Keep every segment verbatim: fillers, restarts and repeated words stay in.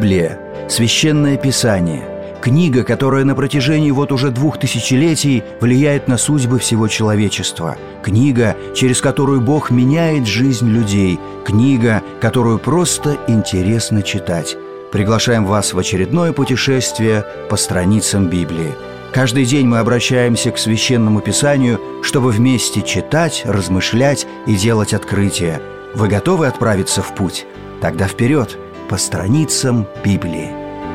Библия – священное писание, книга, которая на протяжении вот уже двух тысячелетий влияет на судьбы всего человечества, книга, через которую Бог меняет жизнь людей, книга, которую просто интересно читать. Приглашаем вас в очередное путешествие по страницам Библии. Каждый день мы обращаемся к Священному Писанию, чтобы вместе читать, размышлять и делать открытия. Вы готовы отправиться в путь? Тогда вперед, по страницам Библии.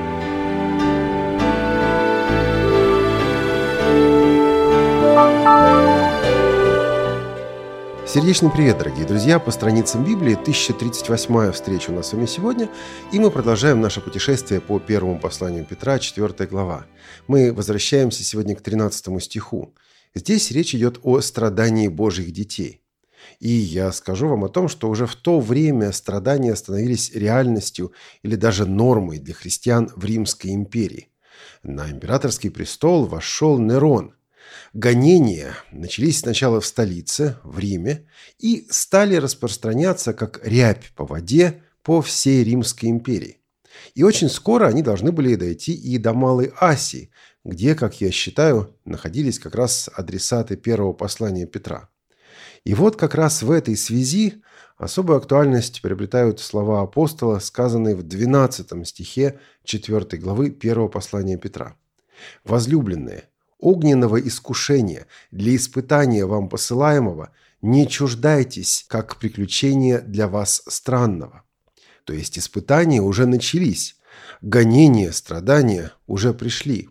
Сердечный привет, дорогие друзья! По страницам Библии тысяча тридцать восьмая встреча у нас с вами сегодня, и мы продолжаем наше путешествие по первому посланию Петра, четвёртая глава. Мы возвращаемся сегодня к тринадцатому стиху. Здесь речь идет о страдании Божьих детей. И я скажу вам о том, что уже в то время страдания становились реальностью или даже нормой для христиан в Римской империи. На императорский престол вошел Нерон. Гонения начались сначала в столице, в Риме, и стали распространяться как рябь по воде по всей Римской империи. И очень скоро они должны были дойти и до Малой Асии, где, как я считаю, находились как раз адресаты первого послания Петра. И вот как раз в этой связи особую актуальность приобретают слова апостола, сказанные в двенадцатом стихе четвёртой главы первого послания Петра. «Возлюбленные, огненного искушения для испытания вам посылаемого не чуждайтесь, как приключения для вас странного». То есть испытания уже начались, гонения, страдания уже пришли.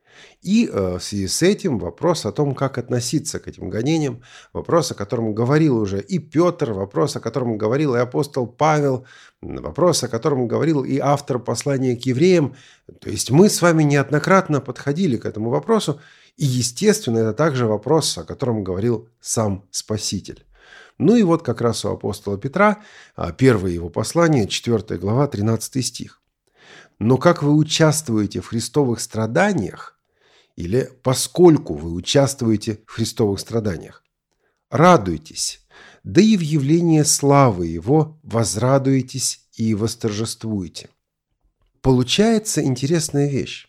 И э, в связи с этим вопрос о том, как относиться к этим гонениям, вопрос, о котором говорил уже и Петр, вопрос, о котором говорил и апостол Павел, вопрос, о котором говорил и автор послания к евреям. То есть мы с вами неоднократно подходили к этому вопросу, и, естественно, это также вопрос, о котором говорил сам Спаситель. Ну и вот как раз у апостола Петра, первое его послание, четвёртая глава, тринадцатый стих. «Но как вы участвуете в христовых страданиях, или поскольку вы участвуете в христовых страданиях, радуйтесь, да и в явлении славы Его возрадуетесь и восторжествуете». Получается интересная вещь.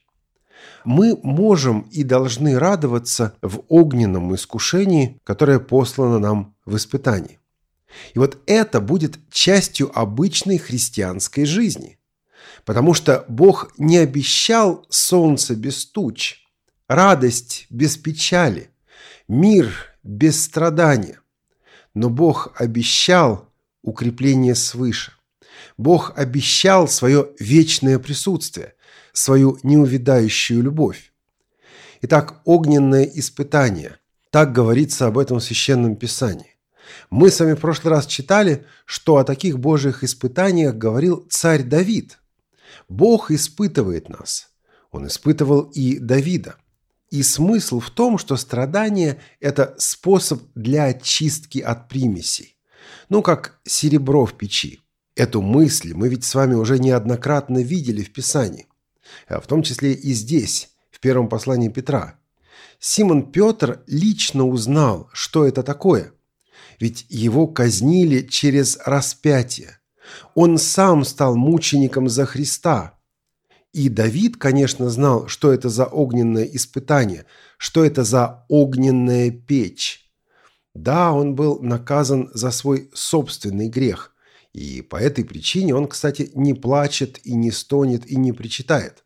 Мы можем и должны радоваться в огненном искушении, которое послано нам в испытании. И вот это будет частью обычной христианской жизни. Потому что Бог не обещал солнце без туч, радость без печали, мир без страдания. Но Бог обещал укрепление свыше. Бог обещал свое вечное присутствие, свою неувядающую любовь. Итак, огненное испытание. Так говорится об этом в Священном Писании. Мы с вами в прошлый раз читали, что о таких Божьих испытаниях говорил царь Давид. Бог испытывает нас. Он испытывал и Давида. И смысл в том, что страдание – это способ для очистки от примесей. Ну, как серебро в печи. Эту мысль мы ведь с вами уже неоднократно видели в Писании. В том числе и здесь, в первом послании Петра. Симон Петр лично узнал, что это такое. Ведь его казнили через распятие. Он сам стал мучеником за Христа. И Давид, конечно, знал, что это за огненное испытание, что это за огненная печь. Да, он был наказан за свой собственный грех. И по этой причине он, кстати, не плачет и не стонет и не причитает.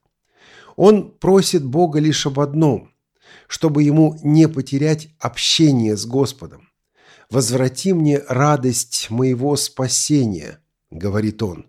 Он просит Бога лишь об одном, чтобы ему не потерять общение с Господом. «Возврати мне радость моего спасения», – говорит он.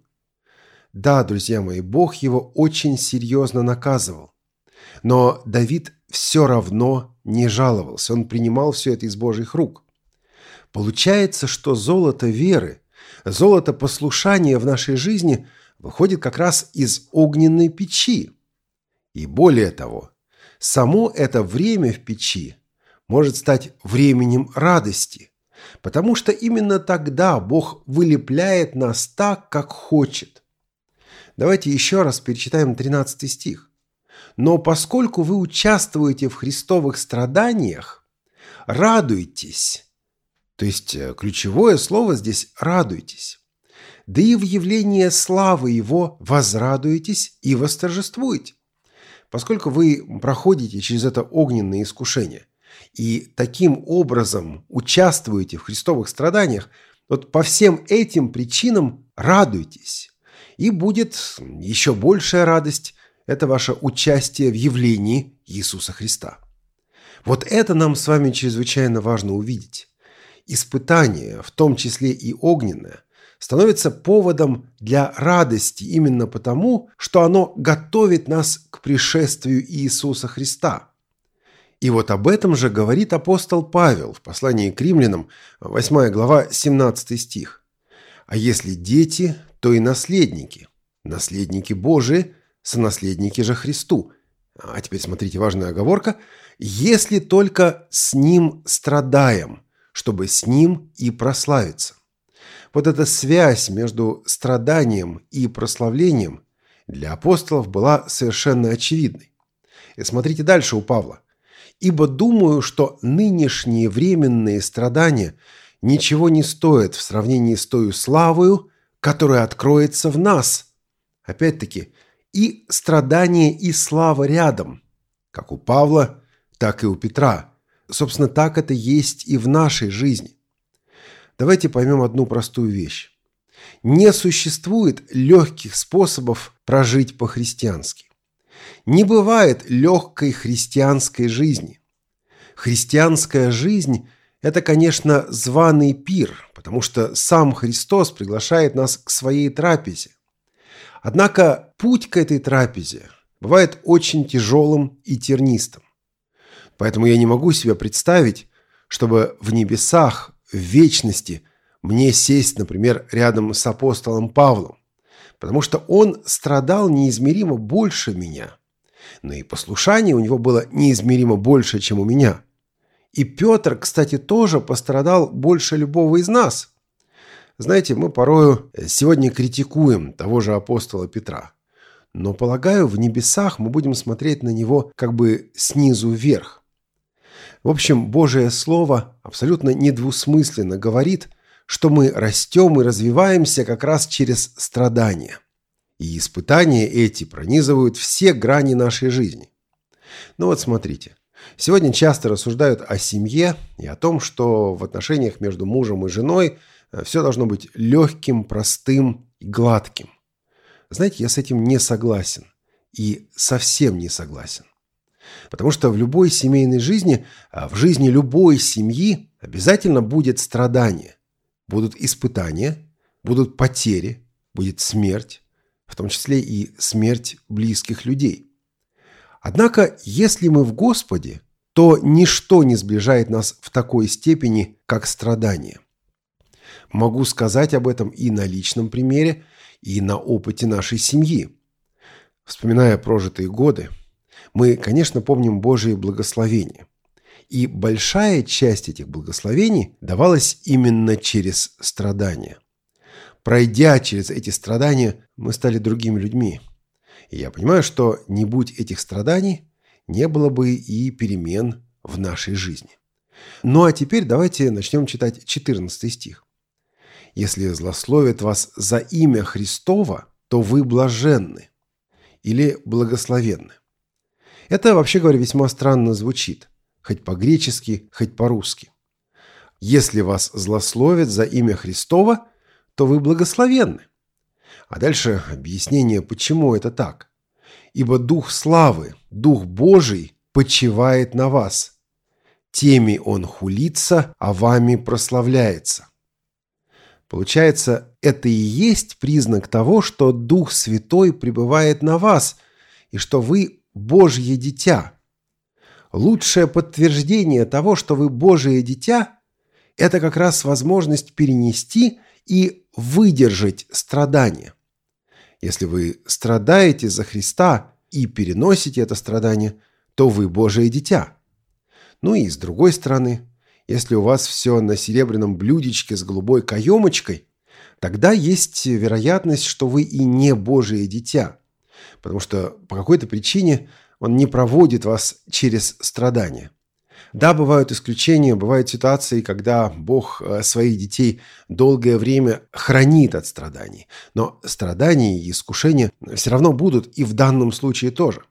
Да, друзья мои, Бог его очень серьезно наказывал. Но Давид все равно не жаловался, он принимал все это из Божьих рук. Получается, что золото веры, золото послушания в нашей жизни выходит как раз из огненной печи. И более того, само это время в печи может стать временем радости, потому что именно тогда Бог вылепляет нас так, как хочет. Давайте еще раз перечитаем тринадцатый стих. «Но поскольку вы участвуете в христовых страданиях, радуйтесь». То есть ключевое слово здесь «радуйтесь». Да и в явлении славы Его возрадуетесь и восторжествуете, поскольку вы проходите через это огненное искушение и таким образом участвуете в христовых страданиях, вот по всем этим причинам радуйтесь. И будет еще большая радость – это ваше участие в явлении Иисуса Христа. Вот это нам с вами чрезвычайно важно увидеть. Испытание, в том числе и огненное, становится поводом для радости именно потому, что оно готовит нас к пришествию Иисуса Христа. И вот об этом же говорит апостол Павел в послании к римлянам, восьмая глава, семнадцатый стих. «А если дети, то и наследники, наследники Божии, сонаследники же Христу». А теперь смотрите, важная оговорка. «Если только с Ним страдаем, чтобы с Ним и прославиться». Вот эта связь между страданием и прославлением для апостолов была совершенно очевидной. И смотрите дальше у Павла. «Ибо думаю, что нынешние временные страдания ничего не стоят в сравнении с той славою, которая откроется в нас». Опять-таки, и страдания, и слава рядом, как у Павла, так и у Петра. Собственно, так это есть и в нашей жизни. Давайте поймем одну простую вещь. Не существует легких способов прожить по-христиански. Не бывает легкой христианской жизни. Христианская жизнь – это, конечно, званый пир, потому что сам Христос приглашает нас к своей трапезе. Однако путь к этой трапезе бывает очень тяжелым и тернистым. Поэтому я не могу себе представить, чтобы в небесах, в вечности мне сесть, например, рядом с апостолом Павлом, потому что он страдал неизмеримо больше меня, но и послушание у него было неизмеримо больше, чем у меня. И Петр, кстати, тоже пострадал больше любого из нас. Знаете, мы порою сегодня критикуем того же апостола Петра, но, полагаю, в небесах мы будем смотреть на него как бы снизу вверх. В общем, Божие Слово абсолютно недвусмысленно говорит, что мы растем и развиваемся как раз через страдания. И испытания эти пронизывают все грани нашей жизни. Ну вот смотрите, сегодня часто рассуждают о семье и о том, что в отношениях между мужем и женой все должно быть легким, простым и гладким. Знаете, я с этим не согласен и совсем не согласен. Потому что в любой семейной жизни, в жизни любой семьи обязательно будет страдание. Будут испытания, будут потери, будет смерть, в том числе и смерть близких людей. Однако, если мы в Господе, то ничто не сближает нас в такой степени, как страдание. Могу сказать об этом и на личном примере, и на опыте нашей семьи. Вспоминая прожитые годы, мы, конечно, помним Божие благословения. И большая часть этих благословений давалась именно через страдания. Пройдя через эти страдания, мы стали другими людьми. И я понимаю, что не будь этих страданий, не было бы и перемен в нашей жизни. Ну а теперь давайте начнем читать четырнадцатый стих. «Если злословят вас за имя Христово, то вы блаженны» или «благословенны». Это, вообще говоря, весьма странно звучит, хоть по-гречески, хоть по-русски. «Если вас злословят за имя Христово, то вы благословенны». А дальше объяснение, почему это так. «Ибо Дух славы, Дух Божий почивает на вас. Теми Он хулится, а вами прославляется». Получается, это и есть признак того, что Дух Святой пребывает на вас, и что вы Божье дитя. Лучшее подтверждение того, что вы Божие дитя, это как раз возможность перенести и выдержать страдания. Если вы страдаете за Христа и переносите это страдание, то вы Божие дитя. Ну и с другой стороны, если у вас все на серебряном блюдечке с голубой каемочкой, тогда есть вероятность, что вы и не Божие дитя, потому что по какой-то причине Он не проводит вас через страдания. Да, бывают исключения, бывают ситуации, когда Бог своих детей долгое время хранит от страданий. Но страдания и искушения все равно будут и в данном случае тоже.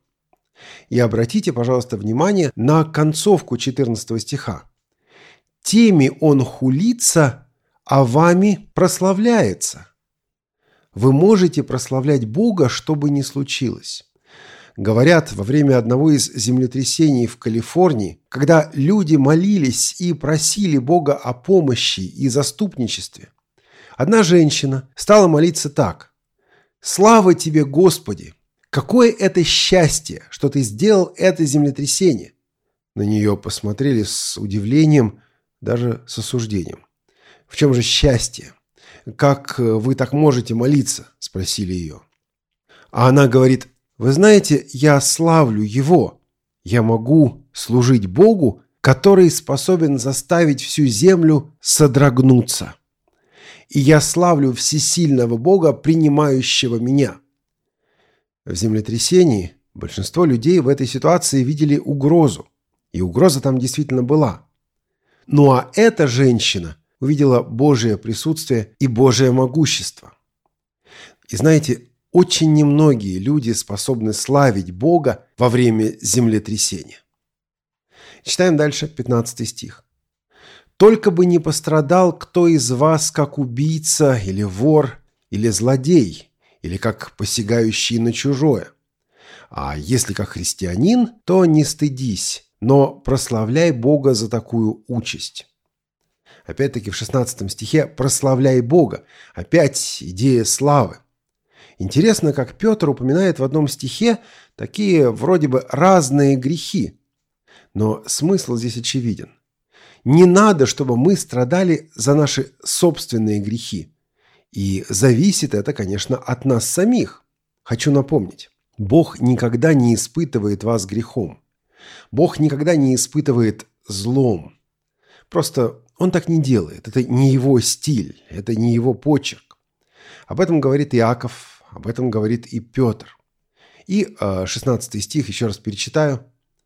И обратите, пожалуйста, внимание на концовку четырнадцатого стиха. «Теми он хулится, а вами прославляется». Вы можете прославлять Бога, что бы ни случилось. Говорят, во время одного из землетрясений в Калифорнии, когда люди молились и просили Бога о помощи и заступничестве, одна женщина стала молиться так: «Слава тебе, Господи! Какое это счастье, что ты сделал это землетрясение!» На нее посмотрели с удивлением, даже с осуждением. «В чем же счастье? Как вы так можете молиться?» – спросили ее. А она говорит: «Вы знаете, я славлю Его. Я могу служить Богу, который способен заставить всю землю содрогнуться. И я славлю всесильного Бога, принимающего меня». В землетрясении большинство людей в этой ситуации видели угрозу. И угроза там действительно была. Ну а эта женщина увидела Божие присутствие и Божие могущество. И знаете, очень немногие люди способны славить Бога во время землетрясения. Читаем дальше пятнадцатый стих. «Только бы не пострадал кто из вас, как убийца или вор или злодей, или как посягающий на чужое. А если как христианин, то не стыдись, но прославляй Бога за такую участь». Опять-таки в шестнадцатом стихе «прославляй Бога». Опять идея славы. Интересно, как Петр упоминает в одном стихе такие вроде бы разные грехи. Но смысл здесь очевиден. Не надо, чтобы мы страдали за наши собственные грехи. И зависит это, конечно, от нас самих. Хочу напомнить, Бог никогда не испытывает вас грехом. Бог никогда не испытывает злом. Просто Он так не делает. Это не Его стиль, это не Его почерк. Об этом говорит Иаков. Об этом говорит и Петр. И шестнадцатый стих еще раз перечитаю.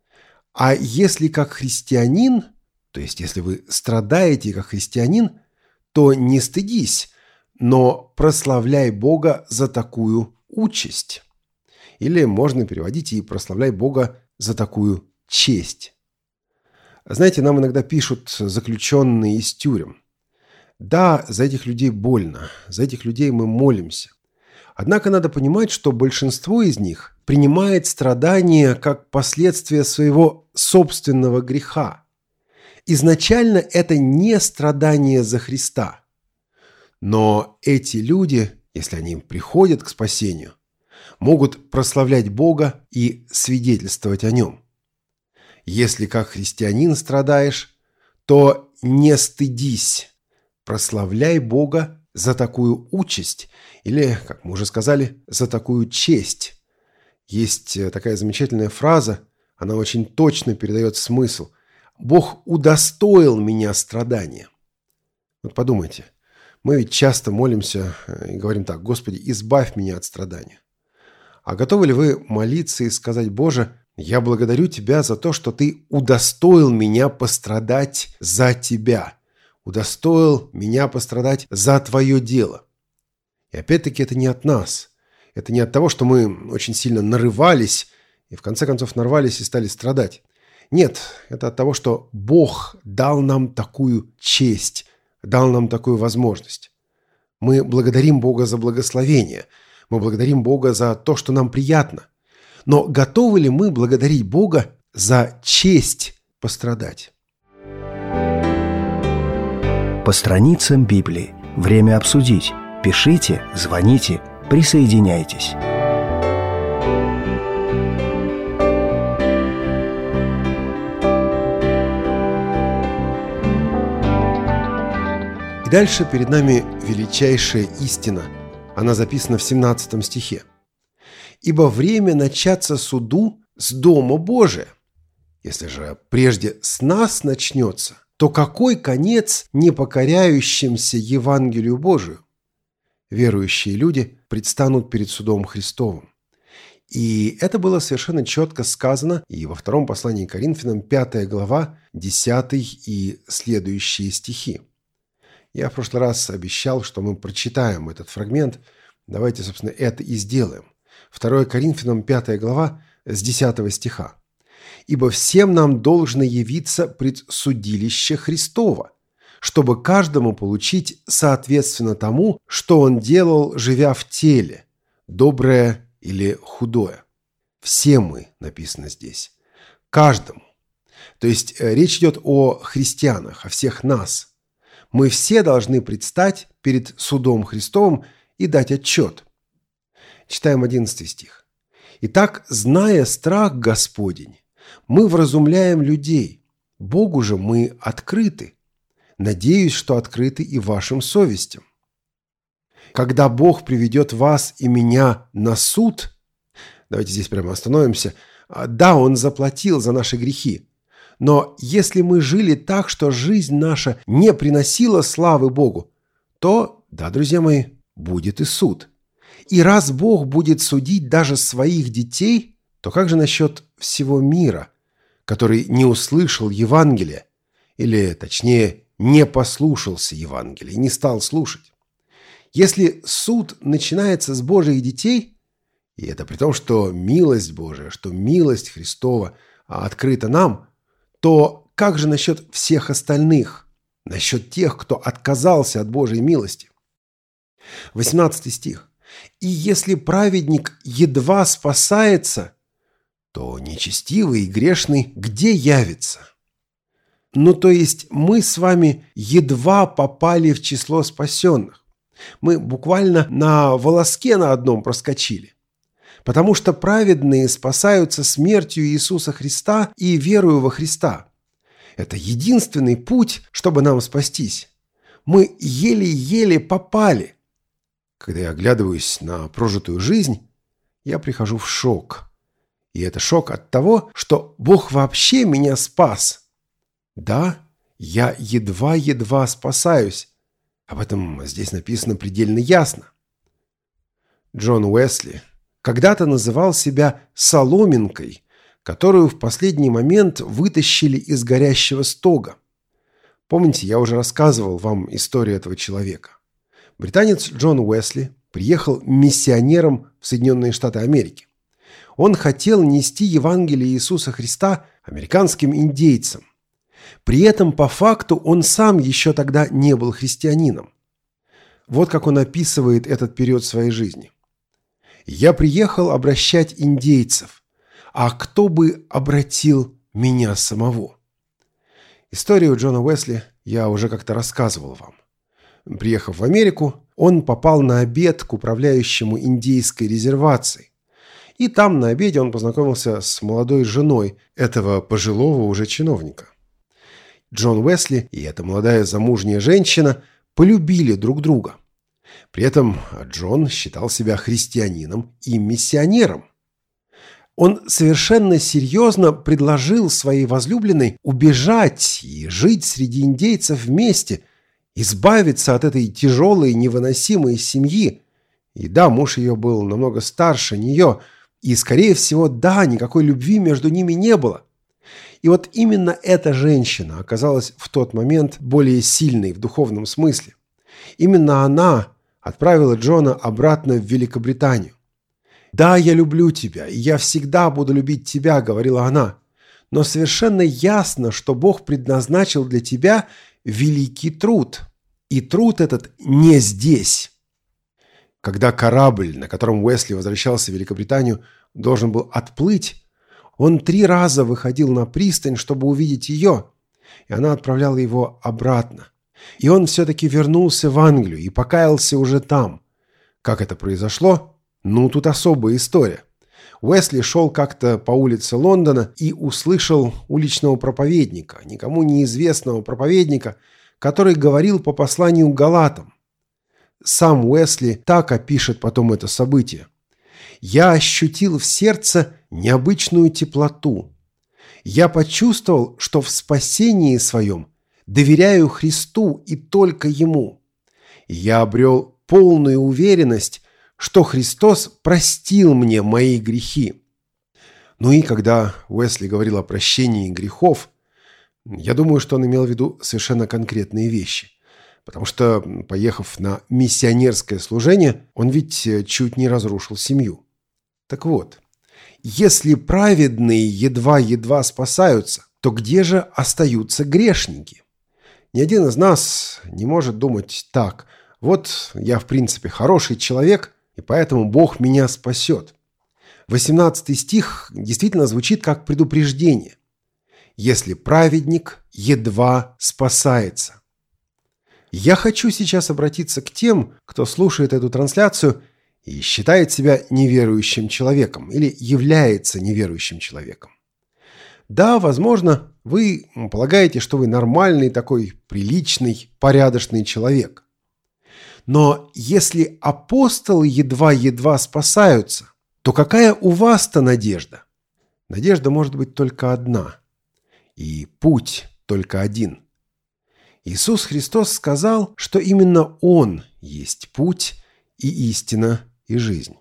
«А если как христианин, то есть если вы страдаете как христианин, то не стыдись, но прославляй Бога за такую участь». Или можно переводить и «прославляй Бога за такую честь». Знаете, нам иногда пишут заключенные из тюрем. Да, за этих людей больно, за этих людей мы молимся. Однако надо понимать, что большинство из них принимает страдания как последствие своего собственного греха. Изначально это не страдание за Христа. Но эти люди, если они приходят к спасению, могут прославлять Бога и свидетельствовать о Нем. Если как христианин страдаешь, то не стыдись, прославляй Бога за такую участь, или, как мы уже сказали, за такую честь. Есть такая замечательная фраза, она очень точно передает смысл. «Бог удостоил меня страдания». Вот подумайте, мы ведь часто молимся и говорим так: «Господи, избавь меня от страдания». А готовы ли вы молиться и сказать: «Боже, я благодарю Тебя за то, что Ты удостоил меня пострадать за Тебя, удостоил меня пострадать за Твое дело». И опять-таки это не от нас. Это не от того, что мы очень сильно нарывались и в конце концов нарвались и стали страдать. Нет, это от того, что Бог дал нам такую честь, дал нам такую возможность. Мы благодарим Бога за благословение, мы благодарим Бога за то, что нам приятно. Но готовы ли мы благодарить Бога за честь пострадать? По страницам Библии. Время обсудить. Пишите, звоните, присоединяйтесь. И дальше перед нами величайшая истина. Она записана в семнадцатом стихе. «Ибо время начаться суду с дома Божия. Если же прежде с нас начнется, то какой конец непокоряющимся Евангелию Божию? Верующие люди предстанут перед судом Христовым. И это было совершенно четко сказано и во втором послании к Коринфянам, пятая глава, десятый и следующие стихи. Я в прошлый раз обещал, что мы прочитаем этот фрагмент. Давайте, собственно, это и сделаем. второе Коринфянам, пятая глава, с десятого стиха. «Ибо всем нам должно явиться пред судилище Христово, чтобы каждому получить соответственно тому, что он делал, живя в теле, доброе или худое». Все мы, написано здесь. Каждому. То есть речь идет о христианах, о всех нас. Мы все должны предстать перед судом Христовым и дать отчет. Читаем одиннадцатый стих. «Итак, зная страх Господень, мы вразумляем людей, Богу же мы открыты. Надеюсь, что открыты и вашим совестям. Когда Бог приведет вас и меня на суд», давайте здесь прямо остановимся, да, Он заплатил за наши грехи, но если мы жили так, что жизнь наша не приносила славы Богу, то, да, друзья мои, будет и суд. И раз Бог будет судить даже своих детей, то как же насчет всего мира, который не услышал Евангелия, или, точнее, не послушался Евангелия, не стал слушать? Если суд начинается с Божьих детей, и это при том, что милость Божия, что милость Христова открыта нам, то как же насчет всех остальных, насчет тех, кто отказался от Божьей милости? восемнадцатый стих. «И если праведник едва спасается, то нечестивый и грешный где явится?» Ну, то есть мы с вами едва попали в число спасенных. Мы буквально на волоске на одном проскочили. Потому что праведные спасаются смертью Иисуса Христа и верою во Христа. Это единственный путь, чтобы нам спастись. Мы еле-еле попали. Когда я оглядываюсь на прожитую жизнь, я прихожу в шок. И это шок от того, что Бог вообще меня спас. Да, я едва-едва спасаюсь. Об этом здесь написано предельно ясно. Джон Уэсли когда-то называл себя соломинкой, которую в последний момент вытащили из горящего стога. Помните, я уже рассказывал вам историю этого человека. Британец Джон Уэсли приехал миссионером в Соединенные Штаты Америки. Он хотел нести Евангелие Иисуса Христа американским индейцам. При этом, по факту, он сам еще тогда не был христианином. Вот как он описывает этот период своей жизни. «Я приехал обращать индейцев, а кто бы обратил меня самого?» Историю Джона Уэсли я уже как-то рассказывал вам. Приехав в Америку, он попал на обед к управляющему индейской резервацией. И там на обеде он познакомился с молодой женой этого пожилого уже чиновника. Джон Уэсли и эта молодая замужняя женщина полюбили друг друга. При этом Джон считал себя христианином и миссионером. Он совершенно серьезно предложил своей возлюбленной убежать и жить среди индейцев вместе, избавиться от этой тяжелой, невыносимой семьи. И да, муж ее был намного старше нее, и, скорее всего, да, никакой любви между ними не было. И вот именно эта женщина оказалась в тот момент более сильной в духовном смысле. Именно она отправила Джона обратно в Великобританию. «Да, я люблю тебя, и я всегда буду любить тебя», — говорила она. «Но совершенно ясно, что Бог предназначил для тебя великий труд. И труд этот не здесь». Когда корабль, на котором Уэсли возвращался в Великобританию, должен был отплыть, он три раза выходил на пристань, чтобы увидеть ее, и она отправляла его обратно. И он все-таки вернулся в Англию и покаялся уже там. Как это произошло? Ну, тут особая история. Уэсли шел как-то по улице Лондона и услышал уличного проповедника, никому неизвестного проповедника, который говорил по посланию к Галатам. Сам Уэсли так опишет потом это событие. «Я ощутил в сердце необычную теплоту. Я почувствовал, что в спасении своем доверяю Христу и только Ему. И я обрел полную уверенность, что Христос простил мне мои грехи». Ну и когда Уэсли говорил о прощении грехов, я думаю, что он имел в виду совершенно конкретные вещи. Потому что, поехав на миссионерское служение, он ведь чуть не разрушил семью. Так вот, если праведные едва-едва спасаются, то где же остаются грешники? Ни один из нас не может думать так: вот я в принципе хороший человек, и поэтому Бог меня спасет. восемнадцатый стих действительно звучит как предупреждение. Если праведник едва спасается. Я хочу сейчас обратиться к тем, кто слушает эту трансляцию и считает себя неверующим человеком или является неверующим человеком. Да, возможно, вы полагаете, что вы нормальный такой, приличный, порядочный человек. Но если апостолы едва-едва спасаются, то какая у вас-то надежда? Надежда может быть только одна. И путь только один. Иисус Христос сказал, что именно Он есть путь и истина и жизнь.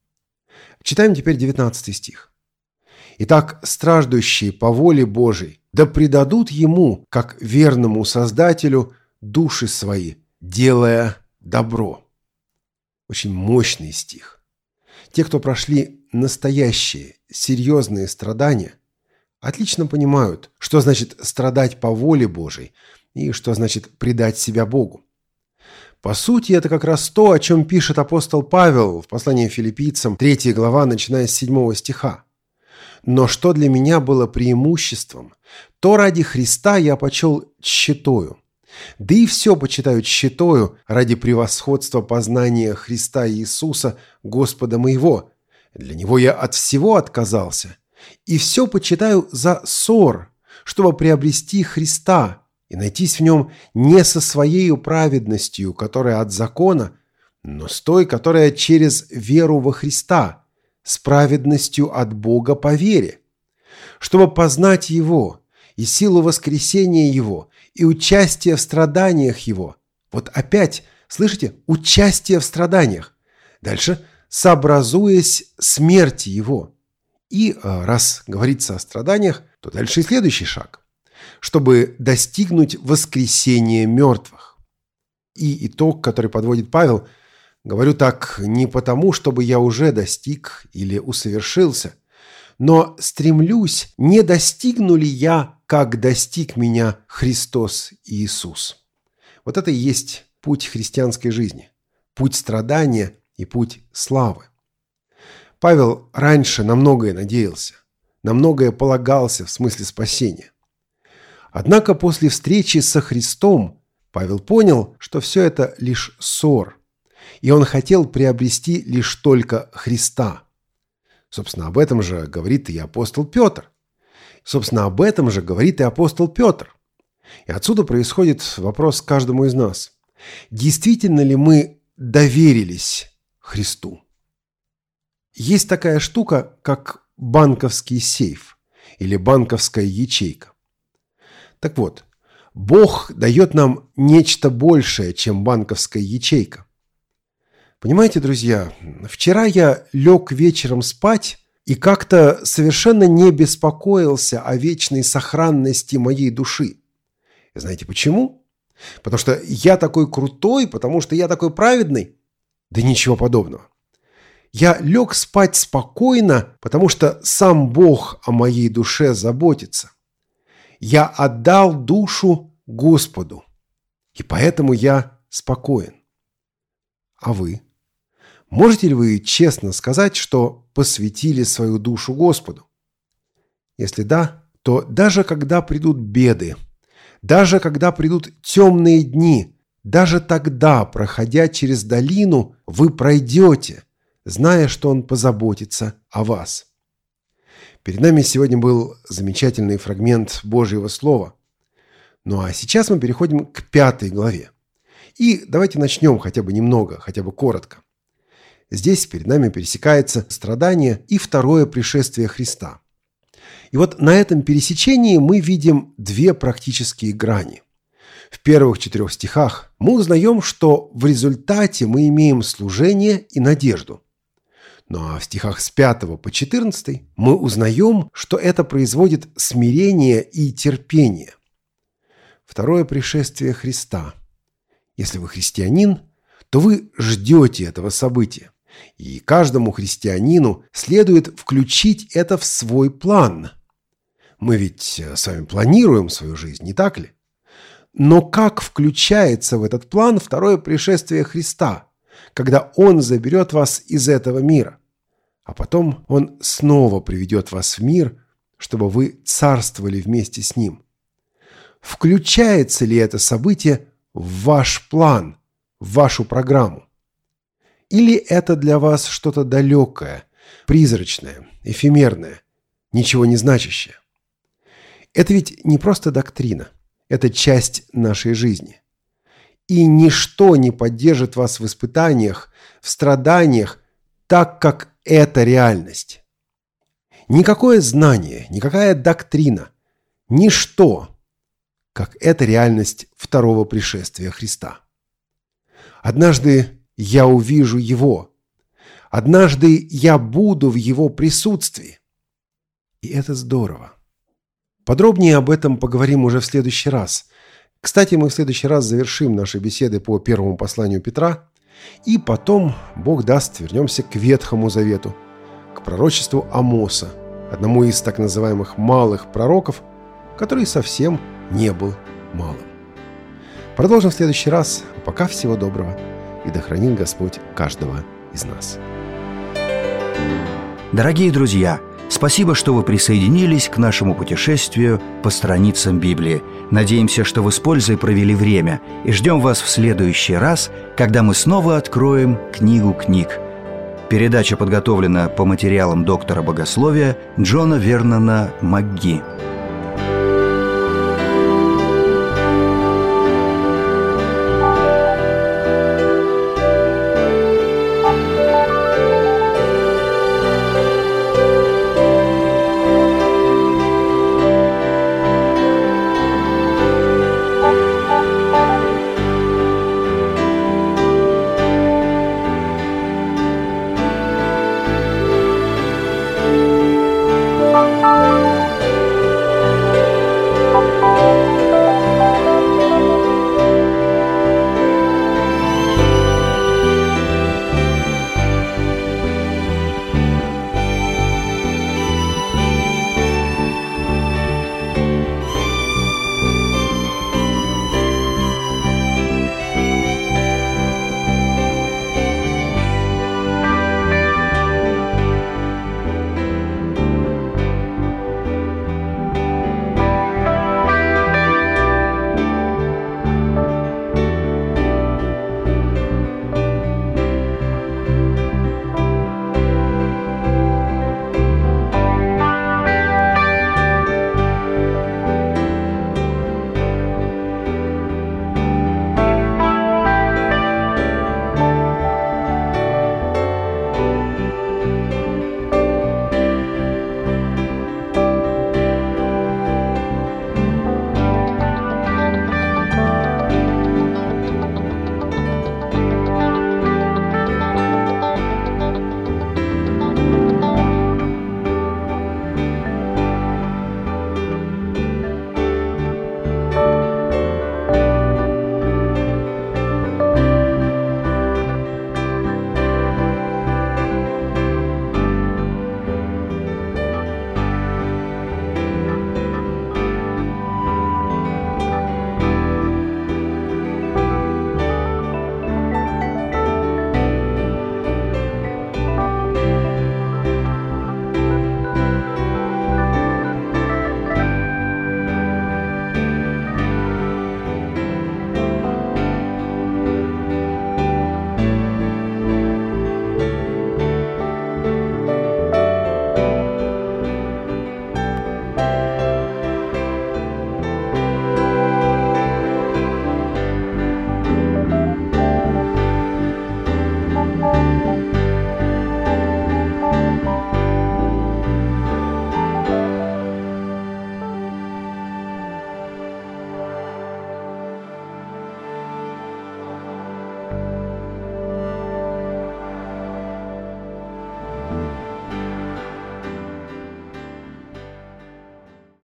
Читаем теперь девятнадцатый стих. «Итак, страждущие по воле Божией да предадут Ему, как верному Создателю, души свои, делая добро». Очень мощный стих. Те, кто прошли настоящие, серьезные страдания, отлично понимают, что значит страдать по воле Божией и что значит предать себя Богу. По сути, это как раз то, о чем пишет апостол Павел в послании Филиппийцам, третья глава, начиная с седьмого стиха. «Но что для меня было преимуществом, то ради Христа я почел тщетою. Да и все почитаю тщетою ради превосходства познания Христа Иисуса, Господа моего. Для Него я от всего отказался, и все почитаю за ссор, чтобы приобрести Христа и найтись в Нем не со своей праведностью, которая от закона, но с той, которая через веру во Христа, с праведностью от Бога по вере, чтобы познать Его и силу воскресения Его и участие в страданиях Его». Вот опять, слышите, участие в страданиях. Дальше, сообразуясь смерти Его. И раз говорится о страданиях, то дальше и следующий шаг. Чтобы достигнуть воскресения мертвых. И итог, который подводит Павел, говорю так не потому, чтобы я уже достиг или усовершился, но стремлюсь, не достигну ли я, как достиг меня Христос Иисус. Вот это и есть путь христианской жизни, путь страдания и путь славы. Павел раньше на многое надеялся, на многое полагался в смысле спасения. Однако после встречи со Христом Павел понял, что все это лишь ссор, и он хотел приобрести лишь только Христа. Собственно, об этом же говорит и апостол Петр. Собственно, об этом же говорит и апостол Петр. И отсюда происходит вопрос каждому из нас. Действительно ли мы доверились Христу? Есть такая штука, как банковский сейф или банковская ячейка. Так вот, Бог дает нам нечто большее, чем банковская ячейка. Понимаете, друзья, вчера я лег вечером спать и как-то совершенно не беспокоился о вечной сохранности моей души. И знаете почему? Потому что я такой крутой, потому что я такой праведный? Да ничего подобного. Я лег спать спокойно, потому что сам Бог о моей душе заботится. Я отдал душу Господу, и поэтому я спокоен. А вы? Можете ли вы честно сказать, что посвятили свою душу Господу? Если да, то даже когда придут беды, даже когда придут темные дни, даже тогда, проходя через долину, вы пройдете, зная, что Он позаботится о вас. Перед нами сегодня был замечательный фрагмент Божьего Слова. Ну а сейчас мы переходим к пятой главе. И давайте начнем хотя бы немного, хотя бы коротко. Здесь перед нами пересекается страдание и второе пришествие Христа. И вот на этом пересечении мы видим две практические грани. В первых четырех стихах мы узнаем, что в результате мы имеем служение и надежду. Ну а в стихах с пятого по четырнадцатый мы узнаем, что это производит смирение и терпение. Второе пришествие Христа. Если вы христианин, то вы ждете этого события. И каждому христианину следует включить это в свой план. Мы ведь с вами планируем свою жизнь, не так ли? Но как включается в этот план второе пришествие Христа, когда Он заберет вас из этого мира, а потом Он снова приведет вас в мир, чтобы вы царствовали вместе с Ним? Включается ли это событие в ваш план, в вашу программу? Или это для вас что-то далекое, призрачное, эфемерное, ничего не значащее? Это ведь не просто доктрина, это часть нашей жизни. И ничто не поддержит вас в испытаниях, в страданиях, так как это реальность. Никакое знание, никакая доктрина, ничто, как это реальность второго пришествия Христа. Однажды я увижу Его. Однажды я буду в Его присутствии. И это здорово. Подробнее об этом поговорим уже в следующий раз. Кстати, мы в следующий раз завершим наши беседы по первому посланию Петра, и потом, Бог даст, вернемся к Ветхому Завету, к пророчеству Амоса, одному из так называемых малых пророков, который совсем не был малым. Продолжим в следующий раз. Пока всего доброго, и да хранит Господь каждого из нас. Дорогие друзья, спасибо, что вы присоединились к нашему путешествию по страницам Библии. Надеемся, что вы с пользой провели время, и ждем вас в следующий раз, когда мы снова откроем книгу книг. Передача подготовлена по материалам доктора богословия Джона Вернона МакГи.